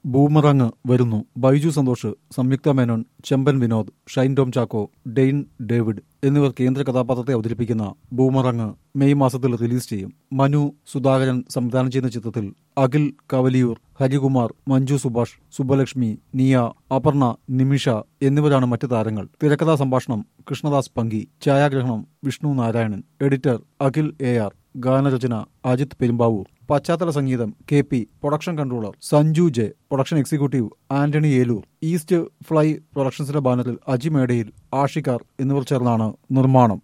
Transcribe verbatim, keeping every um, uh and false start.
ബൂമറങ് വരുന്നു. ബൈജു സന്തോഷ്, സംയുക്ത മേനോൻ, ചെമ്പൻ വിനോദ്, ഷൈൻ ടോം ചാക്കോ, ഡെയ്ൻ ഡേവിഡ് എന്നിവർ കേന്ദ്ര കഥാപാത്രത്തെ അവതരിപ്പിക്കുന്ന ബൂമറങ് മെയ് മാസത്തിൽ റിലീസ് ചെയ്യും. മനു സുധാകരൻ സംവിധാനം ചെയ്യുന്ന ചിത്രത്തിൽ അഖിൽ കവലിയൂർ, ഹരികുമാർ, മഞ്ജു സുഭാഷ്, സുബ്ബലക്ഷ്മി, നിയ, അപർണ, നിമിഷ എന്നിവരാണ് മറ്റ് താരങ്ങൾ. തിരക്കഥാ സംഭാഷണം കൃഷ്ണദാസ് പങ്കി, ഛായാഗ്രഹണം Vishnu Narayanan, editor Akhil A R, ഗാനരചന അജിത് പെരുമ്പാവൂർ, പശ്ചാത്തല സംഗീതം K P, production controller Sanju J, production executive Antony Eloor. East Fly പ്രൊഡക്ഷൻസിന്റെ ബാനറിൽ അജി മേടയിൽ, ആഷിഖാർ എന്നിവർ ചേർന്നാണ് നിർമ്മാണം.